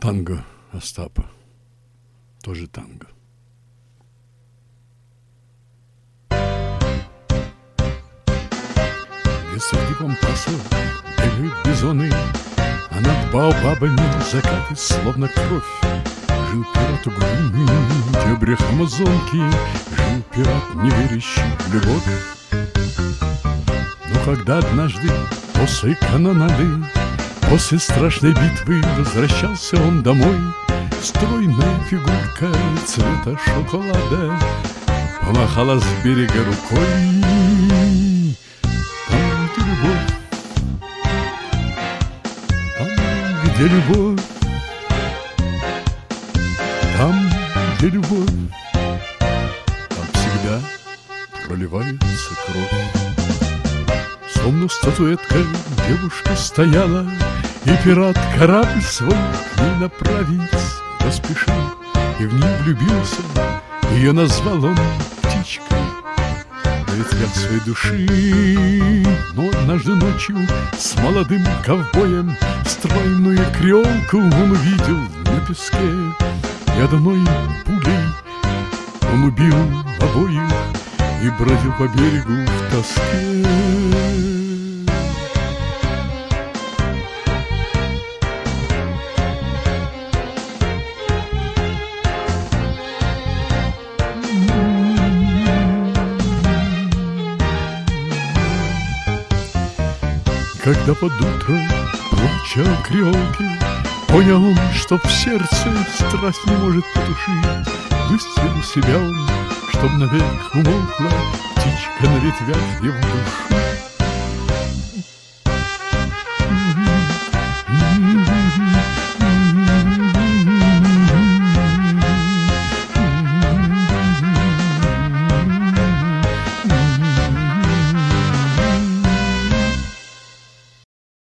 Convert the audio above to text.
Танго Остапа. Тоже танго. И среди пампасов бегают бизоны, а над баобабами закаты словно кровь. Жил пират угрюмый в дебрях Амазонки, жил пират, не верящий в любовь. Но когда однажды после канонады, после страшной битвы возвращался он домой, стройная фигурка цвета шоколада помахала с берега рукой. Там, где любовь, там, где любовь, там, где любовь, там всегда проливается кровь. Словно статуэтка девушка стояла, и пират корабль свой к ней направить поспешил и в ней влюбился. Ее назвал он птичкой на ветвях своей души. Но однажды ночью с молодым ковбоем стройную креолку он увидел на песке, и одной пулей он убил обоих и бродил по берегу в тоске. Когда под утро, плача о креолке, понял он, что в сердце страсть не может потушить, выстрелил себя он, чтоб навек умолкла птичка на ветвях его души.